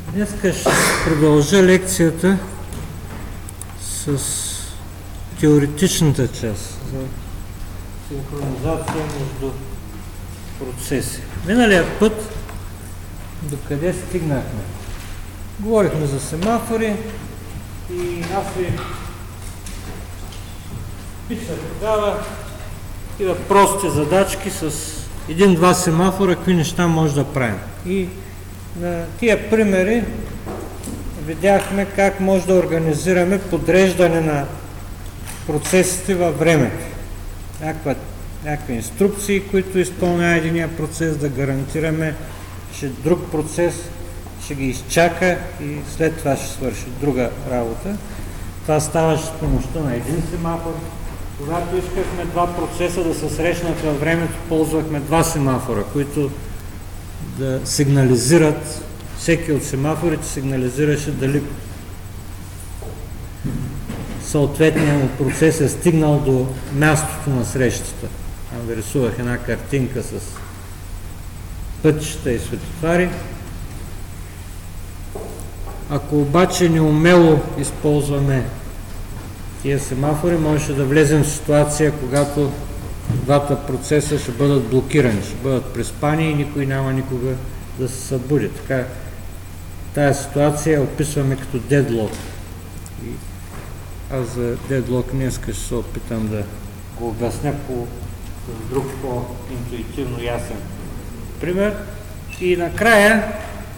Днес ще продължа лекцията с теоретичната част за синхронизация между процеси. Миналия път докъде стигнахме? Говорихме за семафори и аз ви писах тогава такива прости задачки с един-два семафора, какви неща може да правим. И на тия примери видяхме как може да организираме подреждане на процесите във времето. Някакви инструкции, които изпълнява единия процес, да гарантираме, че друг процес ще ги изчака и след това ще свърши друга работа. Това ставаше с помощта на един семафор. Когато искахме два процеса да се срещнат във времето, ползвахме два семафора, които да сигнализират, всеки от семафорите сигнализираше дали съответният му процес е стигнал до мястото на срещата. Там да рисувах една картинка с пътища и светофари. Ако обаче неумело използваме тия семафори, можеше да влезем в ситуация, когато двата процеса ще бъдат блокирани, ще бъдат преспани и никой няма никога да се събуди. Така, тая ситуация описваме като дедлок. И аз за дедлок днес ще се опитам да го обясня по друг по-интуитивно ясен пример. И накрая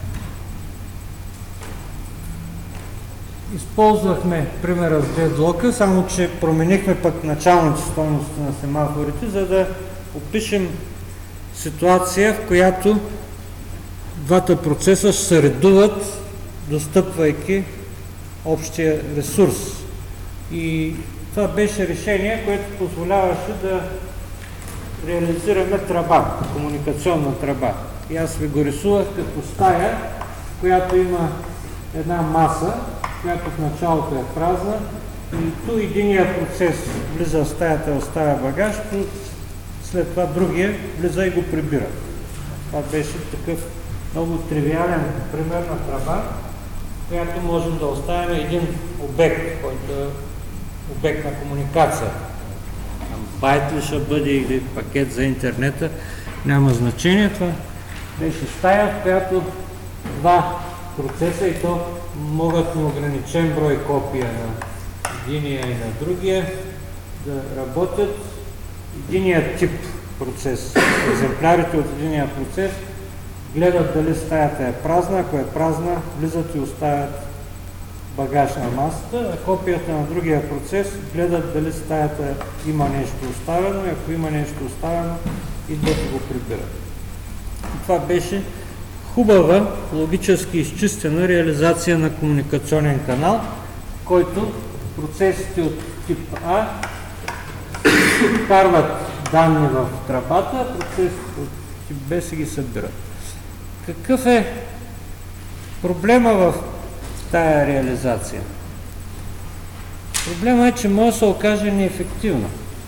използвахме примера с дедлока, само че променихме пък началните стойности на семафорите, за да опишем ситуация, в която двата процеса ще се редуват, достъпвайки общия ресурс. И това беше решение, което позволяваше да реализираме тръба, комуникационна тръба. И аз ви го рисувах като стая, която има една маса, която в началото е празна, и ту единия процес влиза в стаята и оставя багаж, след това другия влиза и го прибира. Това беше такъв много тривиален пример на тръба, която можем да оставим един обект, който е обект на комуникация. Байт ли ще бъде или пакет за интернета, няма значение. Това беше стая, в която два процеса, и то могат неограничен брой копия на единия и на другия да работят. Единият тип процес, екземплярите от единия процес гледат дали стаята е празна, ако е празна, влизат и оставят багаж на масата, а копията на другия процес гледат дали стаята има нещо оставено, и ако има нещо оставено, идват и го прибират. И това беше хубава, логически изчистена реализация на комуникационен канал, в който процесите от тип А вкарват данни в тръбата, а процесите от тип Б се ги събират. Какъв е проблема в тая реализация? Проблема е, че може да се окаже неефективна.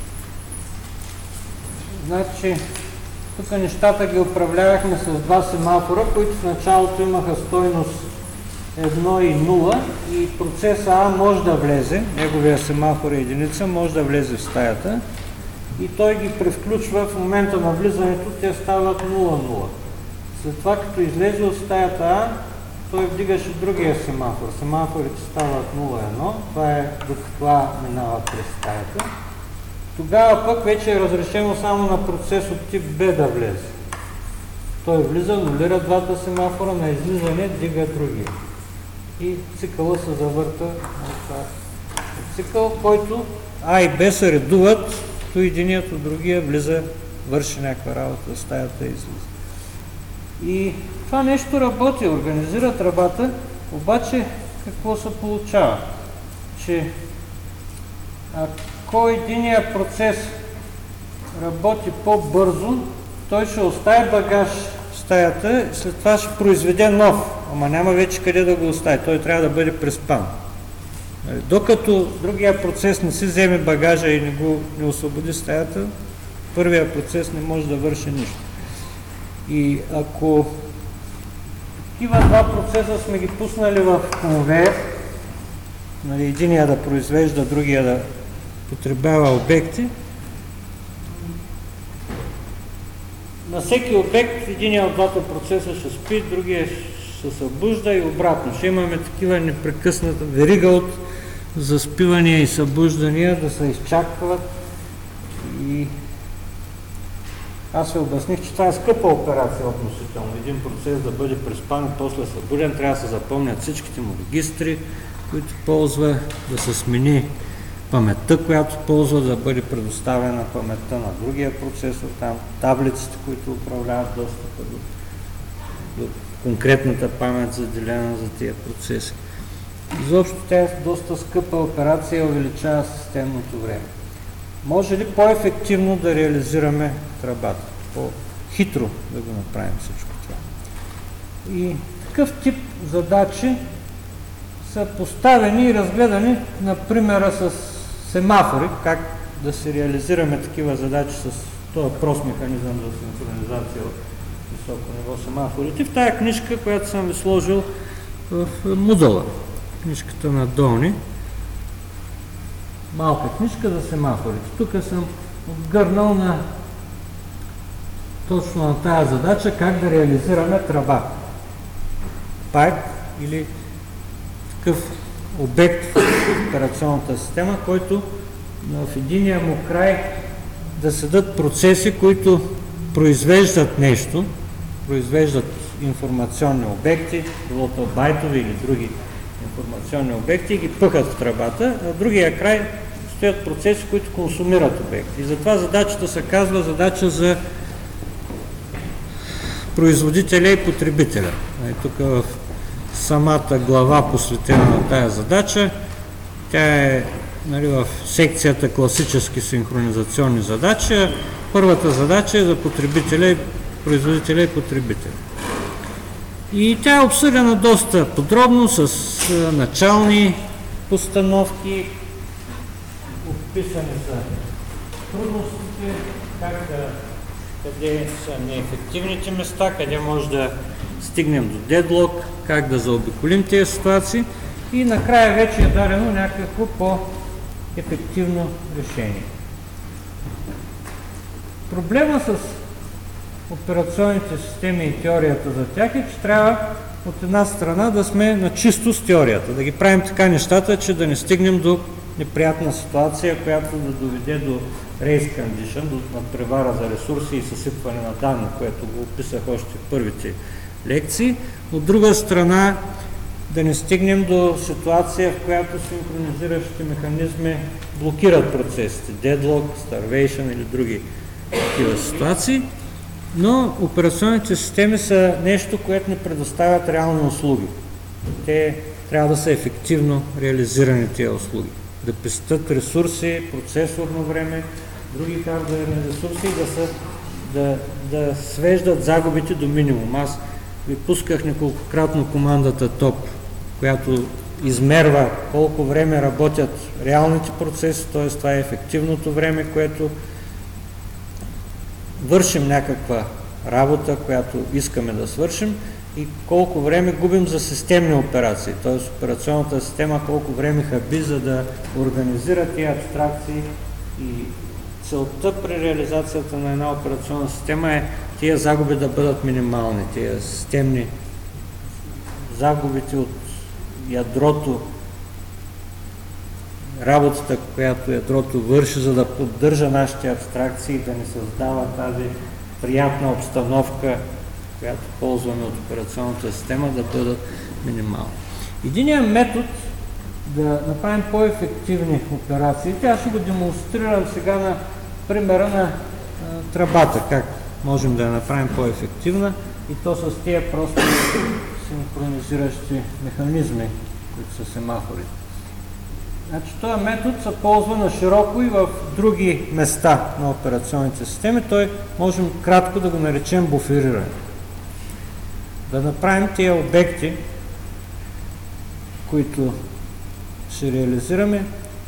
Значи, тук нещата ги управлявахме с два семафора, които в началото имаха стойност 1 и 0, и процеса А може да влезе, неговия семафор е единица, може да влезе в стаята, и той ги превключва в момента на влизането, те стават 0-0. След това, като излезе от стаята А, той вдигаше другия семафор. Семафорите стават 0-1, това е докато А минава през стаята. Тогава пък вече е разрешено само на процес от тип Б да влезе. Той влиза, нулира двата семафора, на излизане дига другия. И цикъла се завърта на това цикъл, който А и Б се редуват, то единият от другия влиза, върши някаква работа в стаята и излиза. И това нещо работи, организира тръбата, обаче какво се получава? Че ако единия процес работи по-бързо, той ще остави багаж в стаята, след това ще произведе нов, ама няма вече къде да го остави, той трябва да бъде преспан. Докато другия процес не си вземе багажа и не освободи стаята, първия процес не може да върши нищо. И ако Такива два процеса сме ги пуснали в конвейер. Нали, единия да произвежда, другия да потребява обекти. На всеки обект единия от двата процеса ще спи, другия ще се събужда и обратно. Ще имаме такива непрекъсната верига от заспивания и събуждания да се изчакват. И аз ви обясних, че това е скъпа операция относително. Един процес да бъде преспан и после събуден, трябва да се запомнят всичките му регистри, които ползва, да се смени паметта, която ползва, да бъде предоставена паметта на другия процесор, там таблиците, които управляват достъпа до конкретната памет, заделена за тия процеси. Изобщо тя е доста скъпа операция и увеличава системното време. Може ли по-ефективно да реализираме тръбата? По-хитро да го направим всичко това? И такъв тип задачи са поставени и разгледани на примера с семафори, как да се реализираме такива задачи с този прост механизъм за синхронизация от високо ниво семафорите. В тая книжка, която съм ви сложил в Moodle, книжката на Долни, малка книжка за семафорите. Тук съм отгърнал на точно на тая задача как да реализираме тръба. Пайп или такъв обект в операционната система, който в единия му край да седат процеси, които произвеждат нещо, произвеждат информационни обекти, било то байтови или други информационни обекти и ги пъхат в тръбата, а в другия край стоят процеси, които консумират обекти. И затова задачата се казва задача за производителя и потребителя. Тук в самата глава, посветена на тая задача, тя е в секцията класически синхронизационни задачи. Първата задача е за потребителя, производителя и потребителя. И тя е обсъдена доста подробно с начални постановки, описани са трудностите, къде са неефективните места, къде може да стигнем до дедлок, как да заобиколим тези ситуации и накрая вече е дадено някакво по-ефективно решение. Проблема с операционните системи и теорията за тях е, че трябва от една страна да сме на чисто с теорията, да ги правим така нещата, че да не стигнем до неприятна ситуация, която да доведе до race condition, до надпревара за ресурси и съсипване на данни, което го описах още в първите лекции. От друга страна, да не стигнем до ситуация, в която синхронизиращите механизми блокират процесите, deadlock, starvation или други такива ситуации. Но операционните системи са нещо, което ни предоставят реални услуги. Те трябва да са ефективно реализирани тези услуги. Да пестят ресурси, процесорно време, други хардуерни ресурси и да свеждат загубите до минимум. Аз ви пусках неколкократно командата TOP, която измерва колко време работят реалните процеси, т.е. това е ефективното време, което вършим някаква работа, която искаме да свършим и колко време губим за системни операции, т.е. операционната система колко време хаби, за да организира тези абстракции и целта при реализацията на една операционна система е тия загуби да бъдат минимални, тия системни загубите от ядрото, работата, която ядрото върши, за да поддържа нашите абстракции, да не създава тази приятна обстановка, която ползваме от операционната система, да бъдат минимални. Единият метод да направим по-ефективни операции, аз ще го демонстрирам сега на примера на тръбата, как можем да я направим по-ефективна и то с тия просто синхронизиращи механизми, които са семафорите. Значи, този метод се ползва на широко и в други места на операционните системи. Той можем кратко да го наречем буфериране. Да направим тия обекти, които ще реализираме,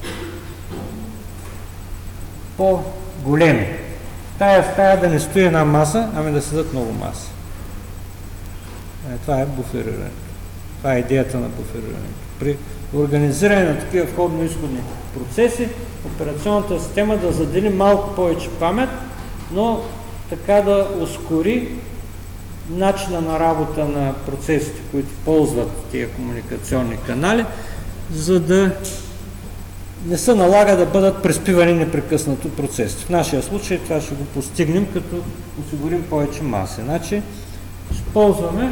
по-големи. Тая стая да не стои една маса, ами да седат много маси. Това е буфериране. Това е идеята на буферирането. При организиране на такива входно-изходни процеси, операционната система да задели малко повече памет, но така да ускори начина на работа на процесите, които ползват тия комуникационни канали, за да не се налага да бъдат преспивани непрекъснато процесите. В нашия случай това ще го постигнем, като осигурим повече маси. Значи, ще ползваме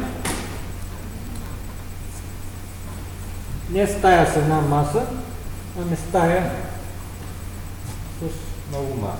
не стая с една маса, ами стая с много маса.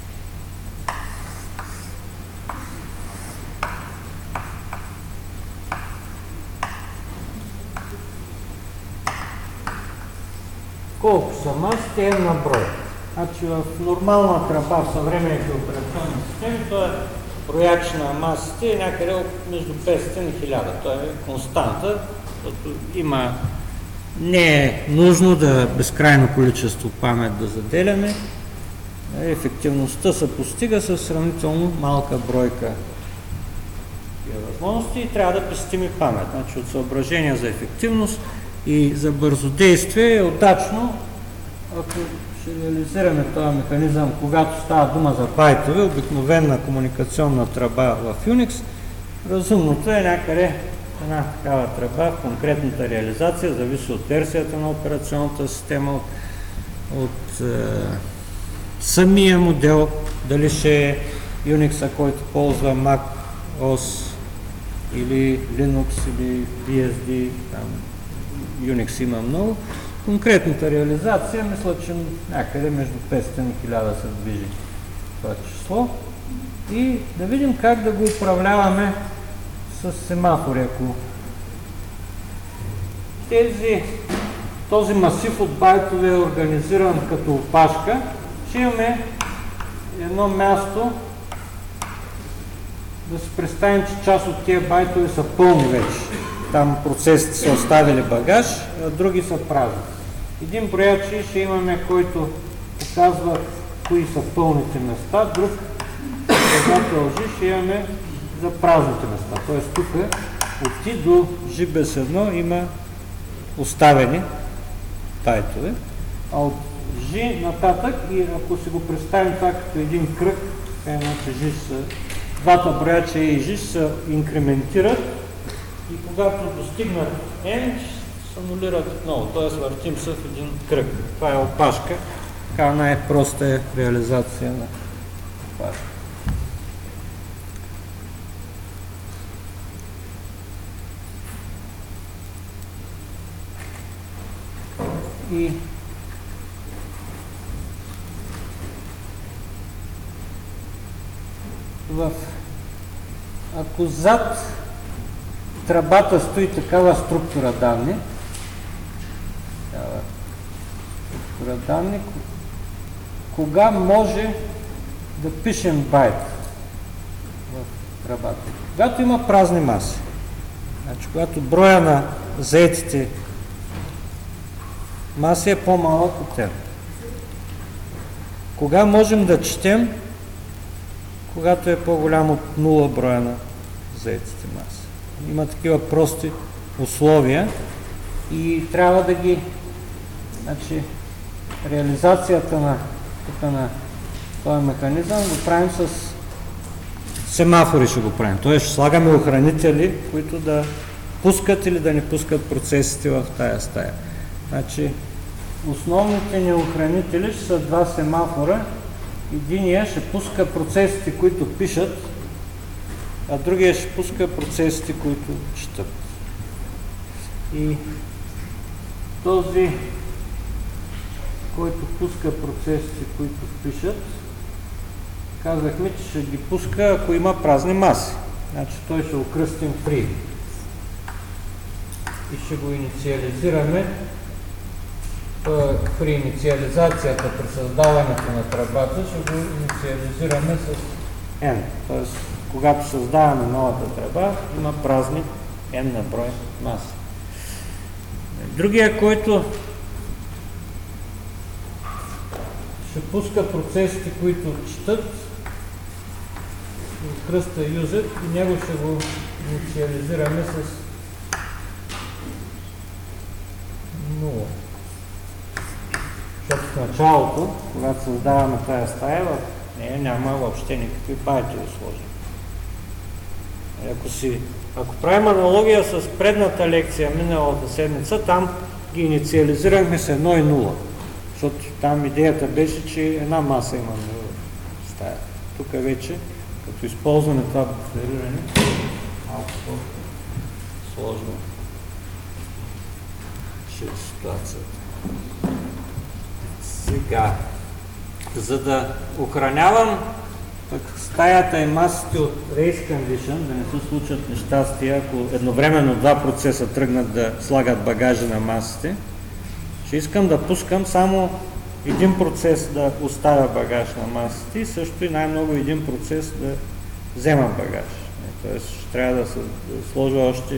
Колко са масите? N на брой. Значи в нормална тръба в съвременните операционни системи, то е брояч на масите някъде между 500 и 1000. То е константа, защото има не е нужно да безкрайно количество памет да заделяме. Ефективността се постига с сравнително малка бройка възможности и трябва да пестим и памет. Значи от съображения за ефективност и за бързодействие е удачно, ако ще реализираме този механизъм, когато става дума за байтове, обикновена комуникационна тръба в Unix, разумното е някъде една такава тръба в конкретната реализация, зависи от версията на операционната система, от самия модел, дали ще е Unix, който ползва Mac OS или Linux или BSD, там Unix има много. Конкретната реализация, мисля, че някъде между 500 и 1000 се движи това число. И да видим как да го управляваме с семафори. Ако този масив от байтове е организиран като опашка, ще имаме едно място да си представим, че част от тия байтове са пълни вече. Там процесите са оставили багаж, а други са празни. Един брояч ще имаме, който показва кои са пълните места, друг лъжи ще имаме за празните места. Т.е. тук от T до G без 1 има оставени байтове, а от G нататък, и ако си го представим това като един кръг, двата брояча и G се инкрементират и когато достигнат N, се анулират отново, т.е. въртим се в един кръг. Това е опашка, така най-проста е реализация на опашка. И ако зад тръбата стои такава структура данни, кога може да пишем байт в тръбата? Когато има празни маси. Значи, когато броя на заетите маси е по-малък от тях. Кога можем да четем? Когато е по-голям от 0 броя на заетите маси. Има такива прости условия и трябва да ги... Значи, реализацията на този механизъм го правим с семафори, ще го правим. Тоест ще слагаме охранители, които да пускат или да не пускат процесите в тая стая. Значи, основните ни охранители ще са два семафора. Единия ще пуска процесите, които пишат, а другия ще пуска процесите, които четат. И този, който пуска процесите, които пишат, казахме, че ще ги пуска, ако има празни маси. Значи той ще окръстим free. И ще го инициализираме. При инициализацията, при създаването на тръбата, ще го инициализираме с N. Т.е. когато създаваме новата тръба, има празни N на брой маси. Другия, който ще пуска процесите, които четат, кръста user, и него ще го инициализираме с 0. Защото в началото, когато създаваме тази стая, в нея няма въобще никакви байтове сложени. Ако правим аналогия с предната лекция, миналата седмица, там ги инициализирахме с 1 и 0. Защото там идеята беше, че една маса има в стаята. Тук вече, като използваме това буфериране, малко по-сложно ще е ситуацията. Сега, за да охранявам стаята и масите от race condition, да не се случат нещастия, ако едновременно два процеса тръгнат да слагат багажи на масите, ще искам да пускам само един процес да оставя багаж на масите и също и най-много един процес да взема багаж. Тоест ще трябва да сложа още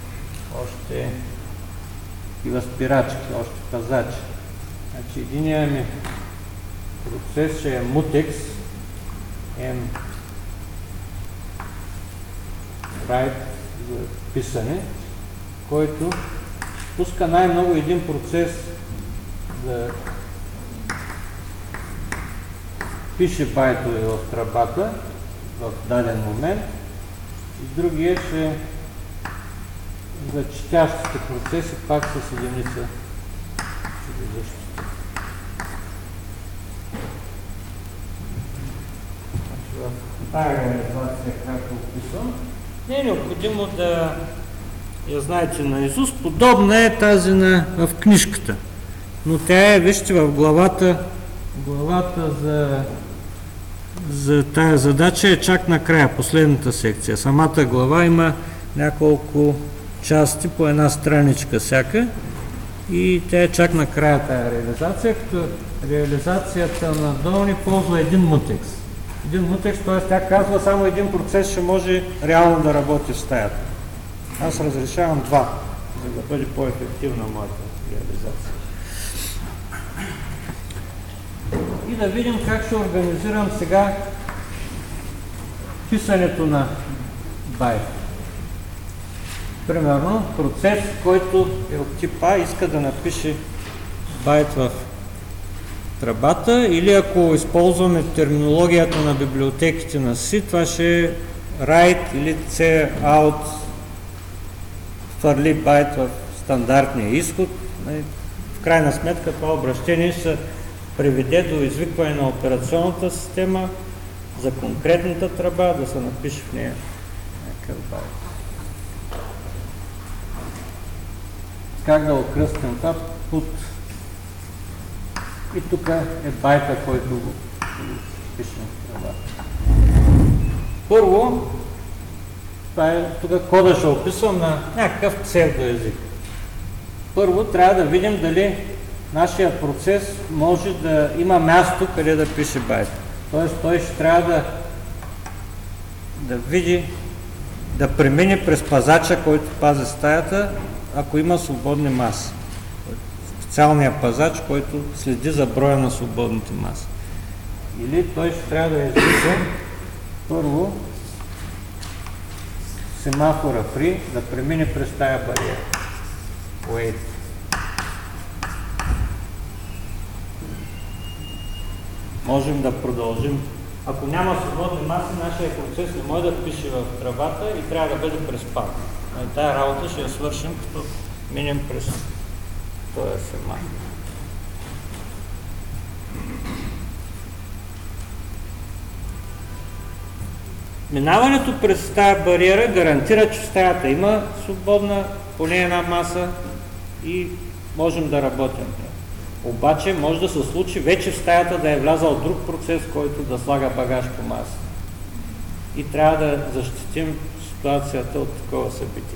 и възпирачки, още пазачи. Значи единият ми процес ще е Mutex M write за писане, който пуска най-много един процес да пише байтове в тръбата в даден момент и другия ще за четящите процеси пак с единица. Тая реализация, както описвам, не е необходимо да я знаете наизуст. Подобна е тази в книжката. Но тя е, вижте, в главата за тая задача е чак накрая, последната секция. Самата глава има няколко части по една страничка всяка и тя е чак накрая тая реализация, като реализацията на долни ползва един мутекс. Един мутекс, т.е. тя казва само един процес ще може реално да работи в стаята. Аз разрешавам два, за да бъде по-ефективна моята реализация. И да видим как ще организирам сега писането на байт. Примерно процес, който е от тип А, иска да напише байт в тръбата, или ако използваме терминологията на библиотеките на C, това ще е write или C out фърли байт в стандартния изход. В крайна сметка това обращение ще приведе до извикване на операционната система за конкретната тръба, да се напише в нея някакъв байт. Как да окръстим това? И тук е байта, който го пишем в тръбата. Първо, тук кода ще описвам на някакъв псевдоезик. Първо трябва да видим дали нашия процес може да има място, къде да пише байт. Тоест той ще трябва да види, да премине през пазача, който пази стаята, ако има свободни маси. Специалният пазач, който следи за броя на свободните маси. Или той ще трябва да извика първо семафора free да премине през тая бариера. Wait. Можем да продължим. Ако няма свободни маси, нашия процес не може да пише в тръбата и трябва да бъде преспан. Тая работа ще я свършим, като минем през този семафор. Минаването през тази бариера гарантира, че в стаята има свободна поне една маса и можем да работим. Обаче може да се случи вече в стаята да е влязал друг процес, който да слага багаж по маса. И трябва да защитим ситуацията от такова събитие.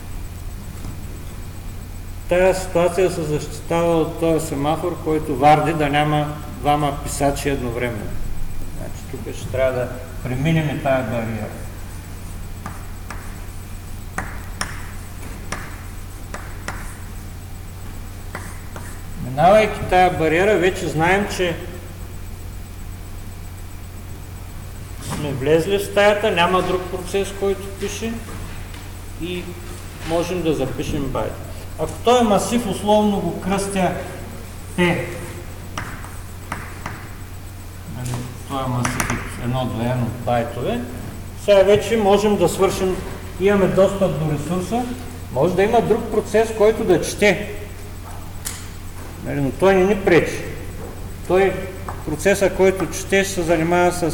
Тази ситуация се защитава от този семафор, който варди да няма двама писачи едновременно. Значи тук ще трябва да преминем тази бариера. Минавайки тази бариера, вече знаем, че сме влезли в стаята, няма друг процес, който пише и можем да запишем байт. Ако този масив условно го кръстя P, това е масив от 1 до n от байтове, сега вече можем да свършим, имаме достъп до ресурса, може да има друг процес, който да чете, но той не ни пречи. Той, процеса, който чете, ще се занимава с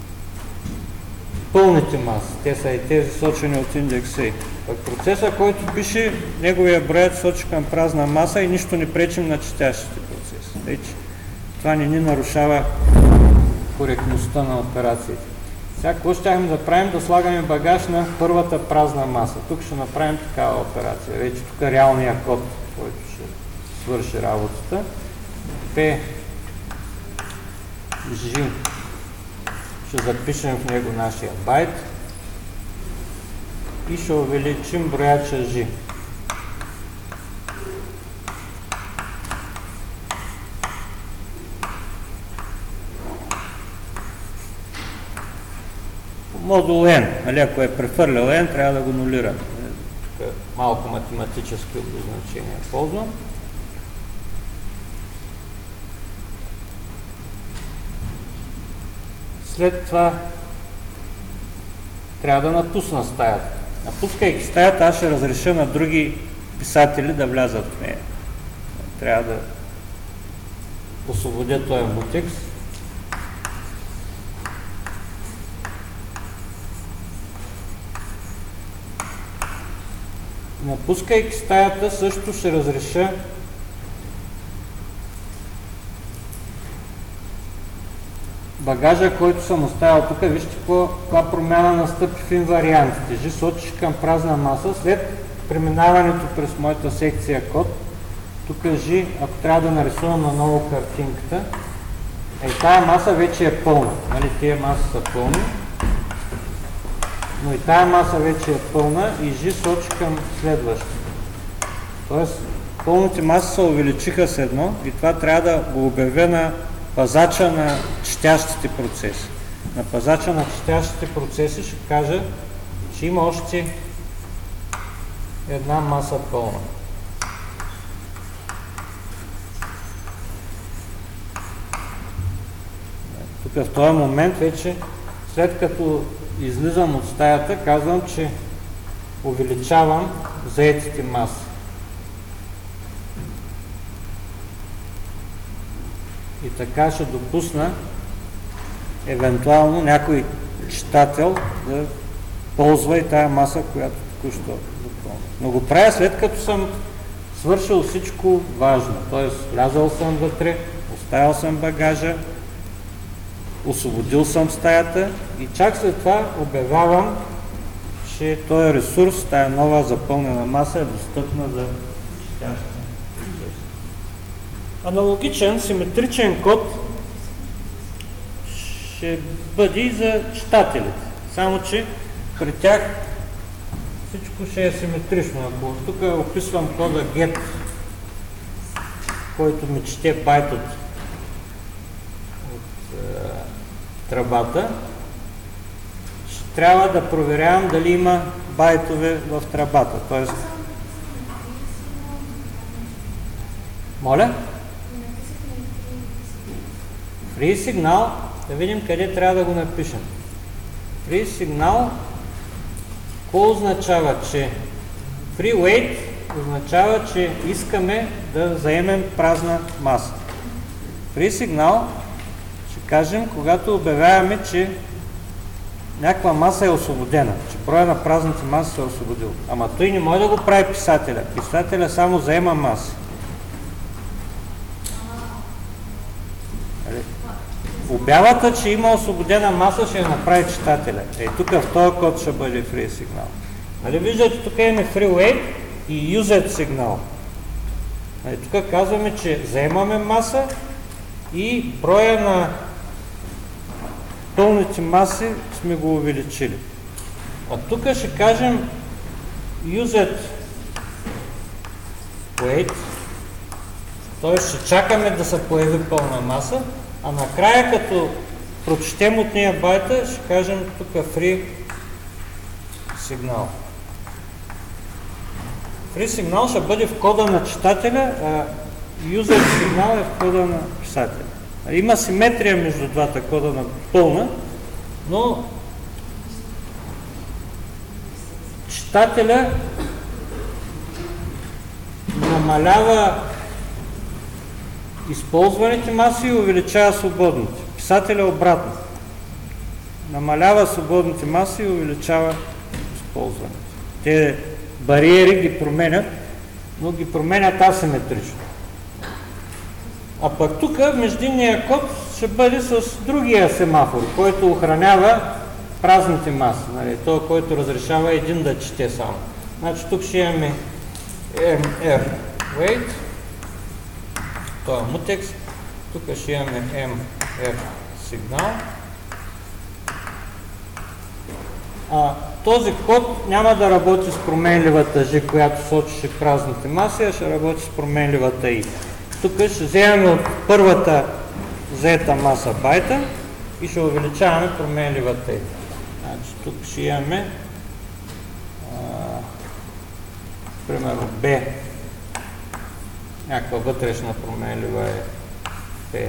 пълните маси, те са и тези сочени от индекс A. Процеса, който пише, неговия броят сочи към празна маса и нищо не пречим на четящите процеси. Вече това не ни нарушава коректността на операциите. Сега, какво щяхме да правим? Да слагаме багаж на първата празна маса. Тук ще направим такава операция. Вече тук е реалния код, който ще свърши работата. P, G, ще запишем в него нашия байт и ще увеличим брояча G. Модул N, нали, ако е прехвърлял N, трябва да го нулира. Малко математически обозначение ползвам. След това трябва да напусна стаята. Напускайки стаята, аз ще разреша на други писатели да влязат в нея. Трябва да освободя този мутекс. Напускайки стаята, също ще разреша багажа, който съм оставил тук. Вижте каква промяна настъпи в инвариантите. G сочиш към празна маса. След преминаването през моята секция код, тук G, ако трябва да нарисувам наново картинката, тая маса вече е пълна. Нали, тия маси са пълни. Но и тая маса вече е пълна и G сочи към следващата. Тоест, пълните маси се увеличиха с едно и това трябва да го обявя на пазача на четящите процеси. На пазача на четящите процеси ще кажа, че има още една маса пълна. Тук в този момент вече, след като излизам от стаята, казвам, че увеличавам заетите маси. И така ще допусна евентуално някой читател да ползва и тая маса, която току-що запълня. Но го правя след като съм свършил всичко важно. Т.е. влязъл съм вътре, оставил съм багажа, освободил съм стаята и чак след това обявявам, че този ресурс, тая нова запълнена маса е достъпна за четящите. Аналогичен, симетричен код ще бъде и за читателите. Само, че при тях всичко ще е симетрично. Ако тук описвам кода get, който ми чете байт от тръбата, ще трябва да проверявам дали има байтове в тръбата. Тоест... Моля? Free сигнал, да видим къде трябва да го напишем. Free сигнал, какво означава, че free wait означава, че искаме да заемем празна маса. Free сигнал ще кажем, когато обявяваме, че някаква маса е освободена, че броя на празните маси се е освободил. Ама той не може да го прави писателя. Писателя само заема маси. Обявата, че има освободена маса, ще я направи читателя. Тук в този код ще бъде free сигнал. Нали виждате, тук имаме free wait и used сигнал. Тук казваме, че заемаме маса и броя на пълните маси сме го увеличили. А тук ще кажем used wait, т.е. ще чакаме да се появи пълна маса, а накрая, като прочетем от нея байта, ще кажем тук free сигнал. free сигнал ще бъде в кода на читателя, а user сигнал е в кода на писателя. Има симетрия между двата кода на пълна, но читателя намалява използваните маси и увеличава свободните. Писателя обратно. Намалява свободните маси и увеличава използваните. Те бариери ги променят, но ги променят асиметрично. А пък тук междинният код ще бъде с другия семафор, който охранява празните маси. Нали? Той, който разрешава един да чете само. Значи тук ще имаме mr wait, това е mutex, тук ще имаме mr сигнал. Този код няма да работи с променливата G, която сочеше празните маси, а ще работи с променливата I. Тук ще вземем от първата взета маса байта и ще увеличаваме променливата I. Значи тук ще имаме примерно B, някаква вътрешна променлива е P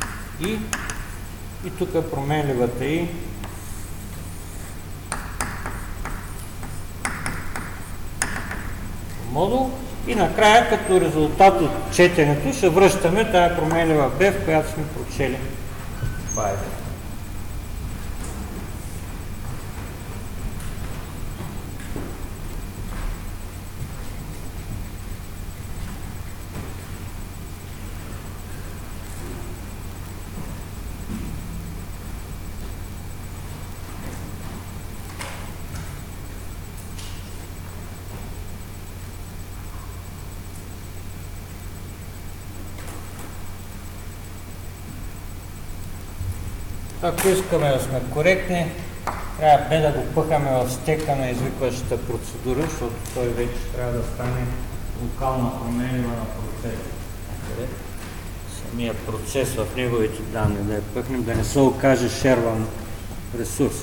и тук променливата I модул и накрая като резултат от четенето ще връщаме тая променлива B, в която сме прочели байта. Ако искаме да сме коректни, трябва бе да го пъхаме в стека на извикващата процедура, защото той вече трябва да стане локална променлива на процеса. Самия процес в неговите данни да я пъхнем, да не се окаже шерван ресурс.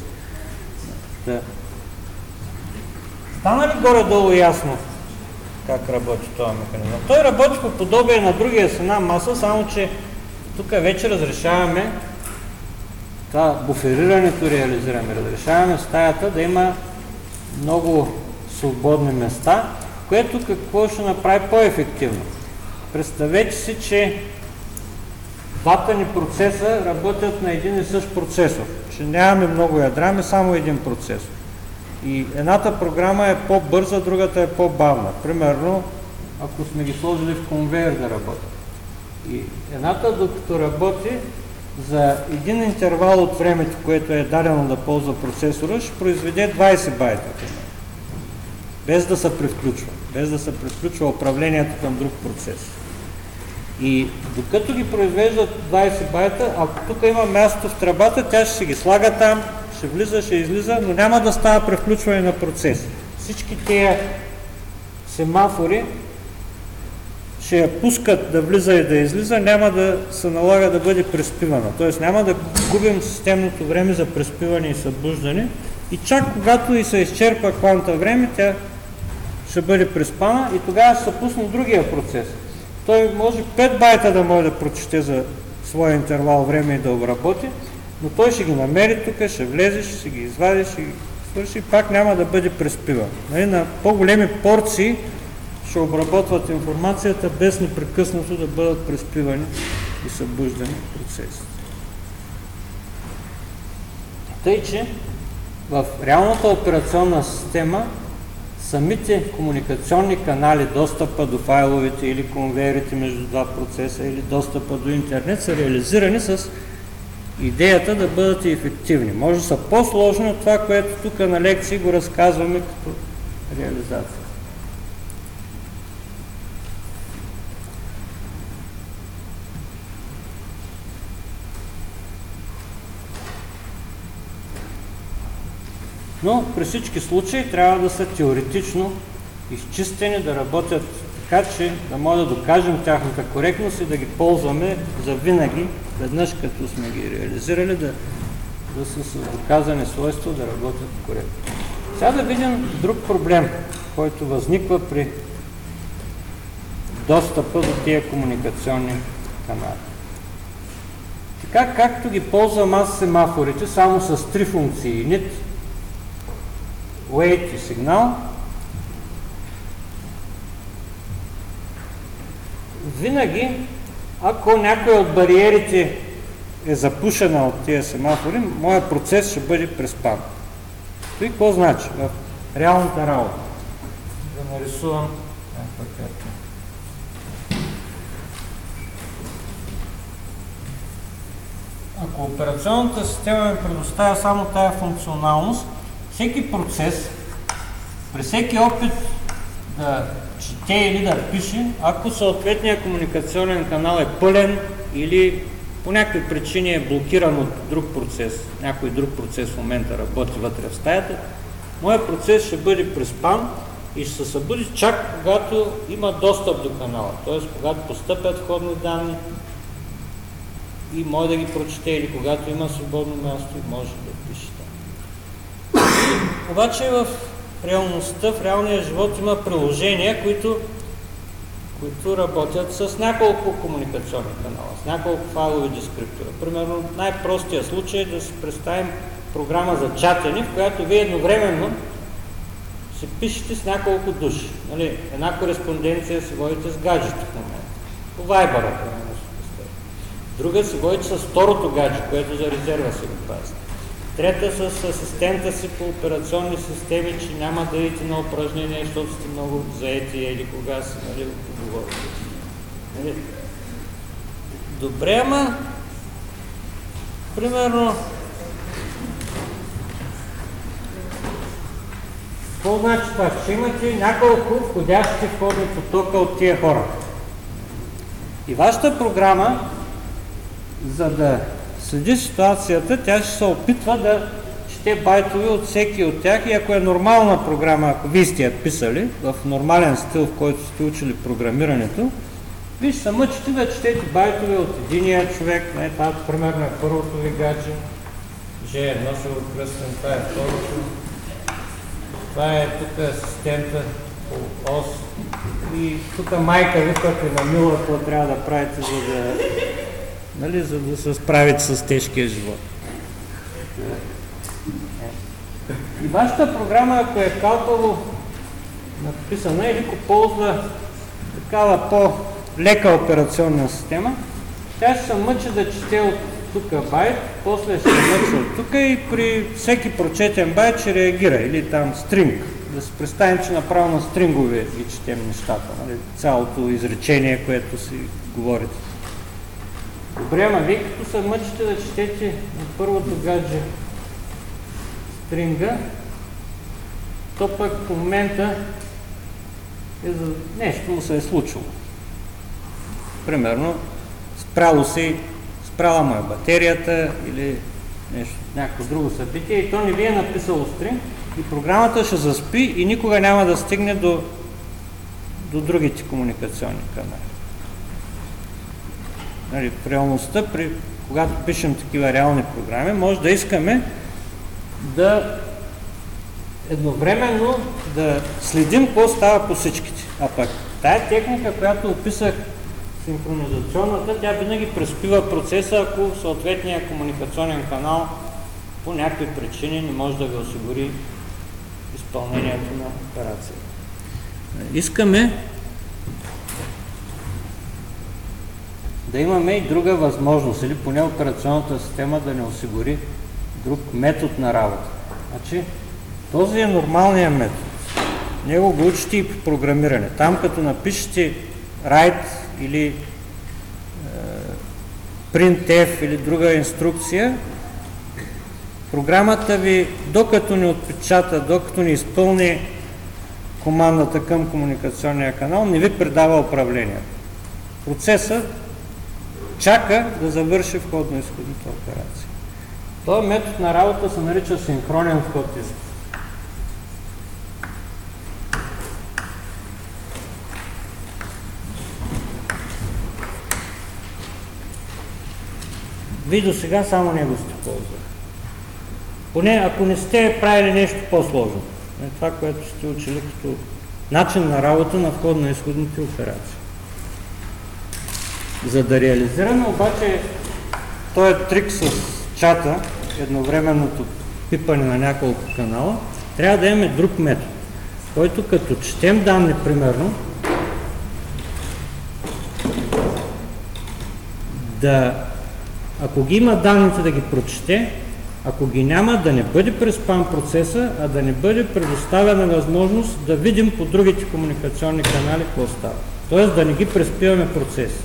Стана ли горе-долу ясно как работи този механизъм? Той работи по подобие на другия с една маса, само че тук вече разрешаваме това буферирането реализираме. Разрешаваме стаята да има много свободни места, което какво ще направи по-ефективно. Представете си, че двата ни процеса работят на един и същ процесор. Че нямаме много ядра, ами само един процесор. И едната програма е по-бърза, другата е по-бавна. Примерно, ако сме ги сложили в конвейер да работят. И едната, докато работи, за един интервал от времето, което е дадено да ползва процесора, ще произведе 20 байта. Без да се превключва. Без да се превключва управлението към друг процес. И докато ги произвеждат 20 байта, ако тук има място в тръбата, тя ще се ги слага там, ще влиза, ще излиза, но няма да става превключване на процес. Всички тези семафори ще я пускат да влиза и да излиза, няма да се налага да бъде преспивана. Т.е. няма да губим системното време за преспиване и събуждане и чак когато и се изчерпа кванта време, тя ще бъде преспана и тогава ще се пусне другия процес. Той може 5 байта да може да прочете за своя интервал време и да обработи, но той ще ги намери тук, ще влезе, ще си ги извади, ще ги свърши и пак няма да бъде преспиван. На по-големи порции ще обработват информацията без непрекъснато да бъдат преспивани и събуждани процеси. Тъй, че в реалната операционна система самите комуникационни канали, достъпа до файловете или конвейерите между два процеса или достъпа до интернет са реализирани с идеята да бъдат ефективни. Може да са по-сложни от това, което тук на лекции го разказваме като реализация. Но при всички случаи трябва да са теоретично изчистени, да работят така, че да може да докажем тяхната коректност и да ги ползваме за винаги, веднъж като сме ги реализирали, да са с доказани свойства да работят коректно. Сега да видим друг проблем, който възниква при достъпа до тия комуникационни канали. Така както ги ползвам аз семафорите, само с три функции: init, wait и сигнал, винаги, ако някой от бариерите е запушена от тия семафори, моят процес ще бъде преспан. И какво значи в реалната работа? Да нарисувам някаква карта. Ако операционната система ми предоставя само тая функционалност, всеки процес, при всеки опит да чете или да пише, ако съответният комуникационен канал е пълен или по някакви причини е блокиран от друг процес, някой друг процес в момента работи вътре в стаята, моят процес ще бъде преспан и ще се събуди чак когато има достъп до канала, т.е. когато постъпят входни данни и може да ги прочете, или когато има свободно място и може да пише там. Обаче в реалността, в реалния живот има приложения, които работят с няколко комуникационни канала, с няколко файлови дескриптора. Примерно най-простия случай е да си представим програма за чатене, в която вие едновременно се пишете с няколко души. Нали, една кореспонденция се водите с гаджето в момента. По Viber, друга се водите с второто гадже, което за резерва се го пази. Трета с асистента си по операционни системи, че няма да идете на упражнения, защото сте много заети или кога си, нали, говорите. Нали? Добре, ама примерно какво значи това? Ще имате няколко входящи входни потока от тия хора. И вашата програма, за да следи ситуацията, тя ще се опитва да чете байтове от всеки от тях, и ако е нормална програма, ако вие сте я писали в нормален стил, в който сте учили програмирането, вие ще се мъчите да четете байтове от единия човек. Това примерно е първото ви гадже, G1 ще го кръстим, това е второто, това е тук асистента по ОС и тук майка ви пък е намила какво трябва да правите, за да се справите с тежкия живот. И вашата програма, ако е калпаво написана или ако ползва такава по-лека операционна система, тя ще се мъчи да чете от тук байт, после ще се мъчи от тук и при всеки прочетен байт ще реагира, или там стринг. Да се представим, че направо на стрингове ги четем нещата, нали? Цялото изречение, което си говорите. Добре, ама вие като се мъчите да четете на първото гадже стринга, то пък в момента нещо му се е случило. Примерно, спряла му е батерията или нещо, някакво друго събитие и то не ви е написало стринг и програмата ще заспи и никога няма да стигне до другите комуникационни канали. Нали, в реалността, когато пишем такива реални програми, може да искаме да едновременно да следим какво става по всичките. А пък тая техника, която описах, синхронизационната, тя винаги преспива процеса, ако съответният комуникационен канал по някакви причини не може да го осигури изпълнението на операция. Искаме да имаме и друга възможност, или поне операционната система да не осигури друг метод на работа. Значи, този е нормалният метод. Него го учите и по програмиране. Там като напишете write или printf или друга инструкция, програмата ви, докато не отпечата, докато не изпълни командата към комуникационния канал, не ви предава управлението. Процесът чака да завърши входно-изходната операция. Този метод на работа се нарича синхронен вход-изход. Вие до сега само него сте ползвали. Поне ако не сте правили нещо по-сложно. Това, което сте учили като начин на работа на входно-изходните операции. За да реализираме обаче този трик с чата, едновременното пипане на няколко канала, трябва да имаме друг метод, който като четем данни, примерно, ако ги има данните да ги прочете, ако ги няма, да не бъде през спам процеса, а да не бъде предоставена възможност да видим по другите комуникационни канали какво става. Тоест да не ги преспиваме процеси.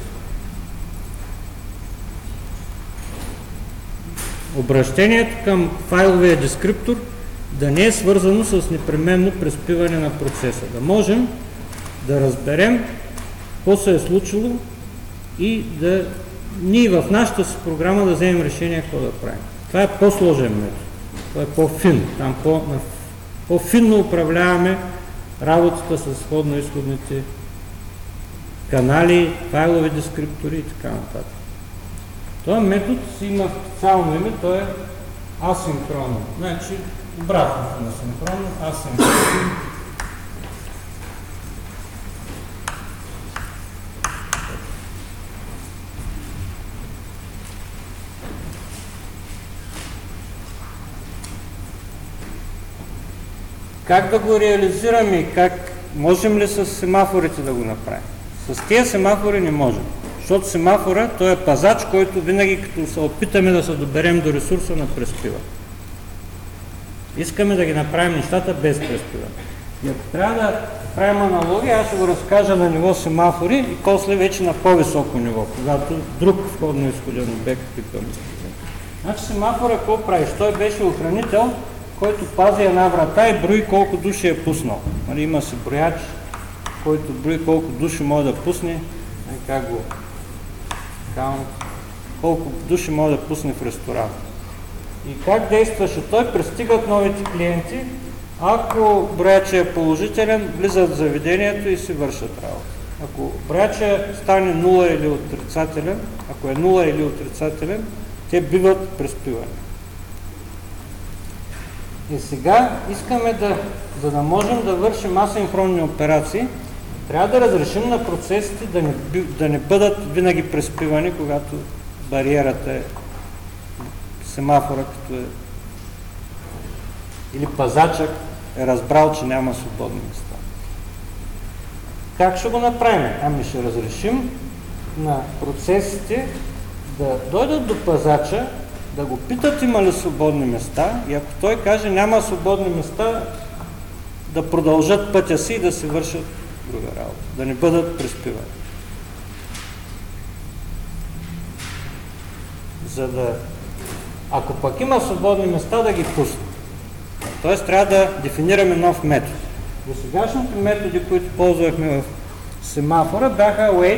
Обращението към файловия дескриптор да не е свързано с непременно преспиване на процеса. Да можем да разберем какво се е случило и да ние в нашата си програма да вземем решение какво да правим. Това е по-сложен метод. Това е по-фин. Там по-финно управляваме работата с входно-изходните канали, файлови дескриптори и така нататък. Този метод си има специално име, той е асинхронно. Значи обратното на синхронно, асинхронно. Как да го реализираме и как можем ли с семафорите да го направим? С тези семафори не можем. Защото семафора, той е пазач, който винаги като се опитаме да се доберем до ресурса на преспива. Искаме да ги направим нещата без преспива. И ако трябва да правим аналогия, аз ще го разкажа на ниво семафори и после вече на по-високо ниво, когато друг входно-изходен обект пипаме. Значи семафора какво правиш? Той беше охранител, който пази една врата и брои колко души е пуснал. Има си брояч, който брои колко души може да пусне, как го каунт, колко души може да пусне в ресторант. И как действаше той? Пристигат новите клиенти, ако броячът е положителен, влизат в заведението и си вършат работа. Ако броячът стане 0 или отрицателен, ако е 0 или отрицателен, те биват преспивани. И сега искаме за да можем да вършим асинхронни операции, трябва да разрешим на процесите да не бъдат винаги преспивани, когато бариерата е семафора, като е или пазачът е разбрал, че няма свободни места. Как ще го направим? Ами ще разрешим на процесите да дойдат до пазача, да го питат има ли свободни места и ако той каже няма свободни места, да продължат пътя си и да си вършат друга работа, да не бъдат преспивани. Ако пък има свободни места, да ги пуснат. Тоест трябва да дефинираме нов метод. До сегашните методи, които ползвахме в семафора, бяха wait,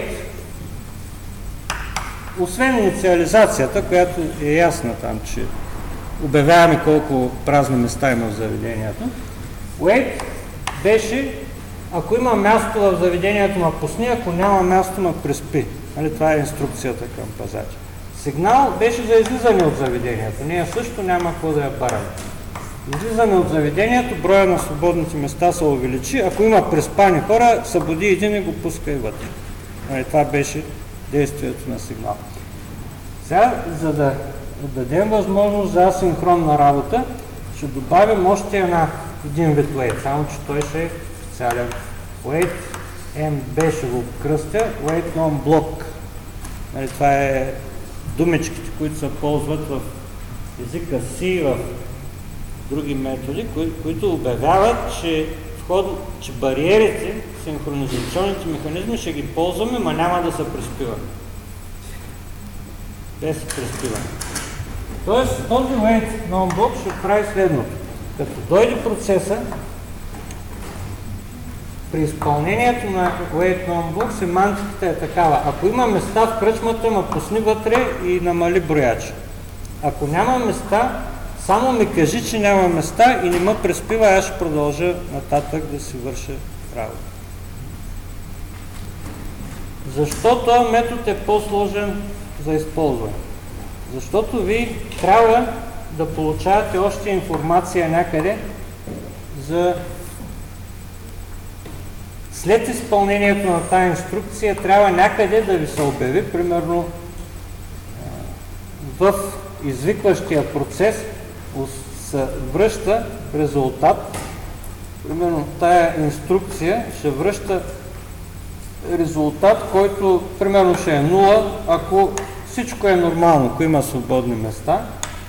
освен инициализацията, която е ясна там, че обявяваме колко празни места има в заведението. Wait беше, ако има място в заведението, ма пусни, ако няма място, ма преспи. Това е инструкцията към пазача. Сигнал беше за излизане от заведението. Ние също няма какво да я бараме. Излизане от заведението, броя на свободните места се увеличи. Ако има преспани хора, събуди един и го пуска и вътре. Това беше действието на сигнал. Сега, за да дадем възможност за асинхронна работа, ще добавим още един вид wait, само че той ще е специален. Wait MB ще го кръстя, wait non-block. Това е думичките, които се ползват в езика C и в други методи, които обявяват, че бариерите, синхронизационните механизми ще ги ползваме, но няма да се преспиваме. Без преспиване. Тоест, този wait non-block ще прави следното. Като дойде процеса, при изпълнението на wait non-block семантиката е такава. Ако има места в кръчмата, ма пусни вътре и намали брояча. Ако няма места, само ми кажи, че няма места и не ме преспива, аз ще продължа нататък да си върша работа. Защо този метод е по-сложен за използване? Защото ви трябва да получавате още информация някъде за след изпълнението на тази инструкция трябва някъде да ви се обяви, примерно в извикващия процес се връща резултат. Примерно тая инструкция ще връща резултат, който примерно ще е 0, ако всичко е нормално, ако има свободни места.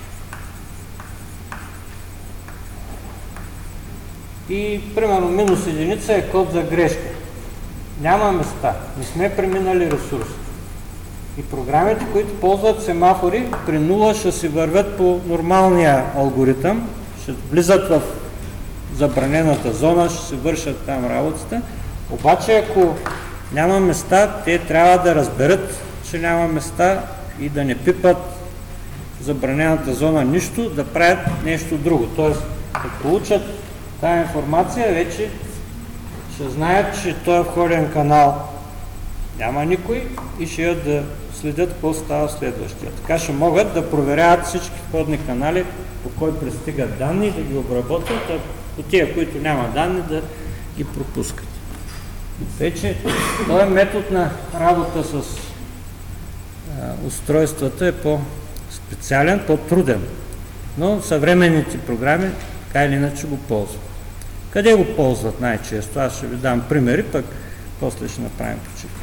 И примерно минус единица е код за грешка. Няма места, не сме преминали ресурс. И програмите, които ползват семафори, при 0 ще си вървят по нормалния алгоритъм, ще влизат в забранената зона, ще си вършат там работата. Обаче, ако няма места, те трябва да разберат, че няма места и да не пипат забранената зона нищо, да правят нещо друго. Тоест, да получат тази информация, вече ще знаят, че този входен канал няма никой и ще да следят какво става следващия. Така ще могат да проверяват всички входни канали, по които пристигат данни, да ги обработват, а по тия, които няма данни, да ги пропускат. Вече този метод на работа с устройствата е по-специален, по-труден, но съвременните програми така или иначе го ползват. Къде го ползват най-често? Аз ще ви дам примери, пък после ще направим почивка.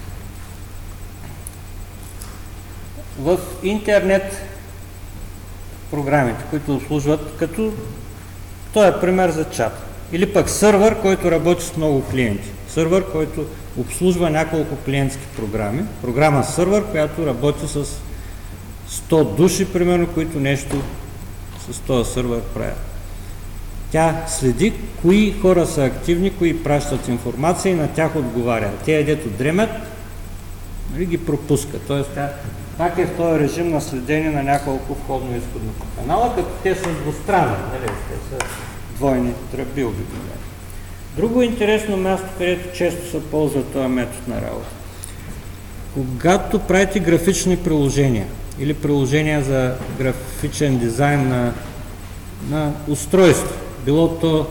В интернет програмите, които обслужват, като този е пример за чат. Или пък сървър, който работи с много клиенти. Сървър, който обслужва няколко клиентски програми. Програма сървър, която работи с 100 души, примерно, които нещо с този сървър правят. Тя следи кои хора са активни, кои пращат информация и на тях отговаря. Те, дето дремят, ги пропускат. Тоест, как е в този режим на следение на няколко входно-изходни канала, като те са двустранни, нали? Те са двойни тръби обикновено. Друго интересно място, където често се ползва този метод на работа. Когато правите графични приложения или приложения за графичен дизайн на устройство, било то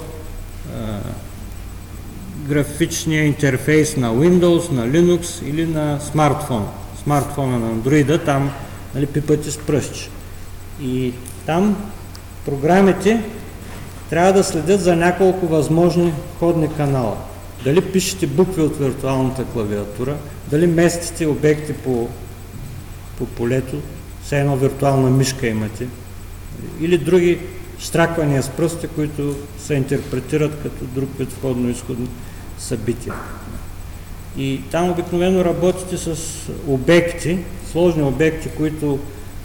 графичния интерфейс на Windows, на Linux или на смартфон. Смартфона на Android, там, нали, пипате с пръстче. И там програмите трябва да следят за няколко възможни входни канала. Дали пишете букви от виртуалната клавиатура, дали местите обекти по полето, все едно виртуална мишка имате, или други щраквания с пръсти, които се интерпретират като друг вид входно-изходни събития. И там обикновено работите с обекти, сложни обекти, които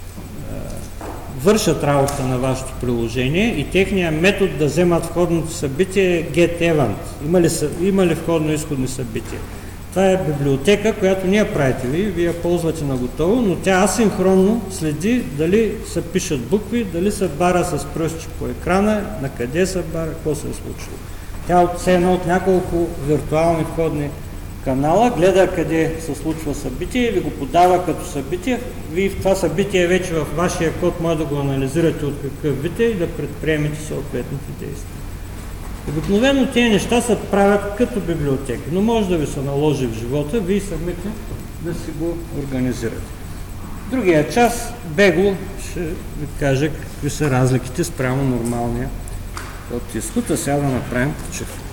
вършат работа на вашето приложение и техният метод да вземат входното събитие е getEvent. Има ли входно-изходни събития? Това е библиотека, която ние правите вие я ползвате на готово, но тя асинхронно следи дали се пишат букви, дали се бара с пръстче по екрана, на къде се бара, какво се е случило. Тя е едно от няколко виртуални входни канала, гледа къде се случва събитие и ви го подава като събитие. Вие в това събитие вече в вашия код може да го анализирате от какъв вид е и да предприемете съответните действия. Обикновено тези неща се правят като библиотеки, но може да ви се наложи в живота, вие самите да си го организирате. Другия час бегло ще ви кажа какви са разликите спрямо нормалния от изход, а сега да направим почивка.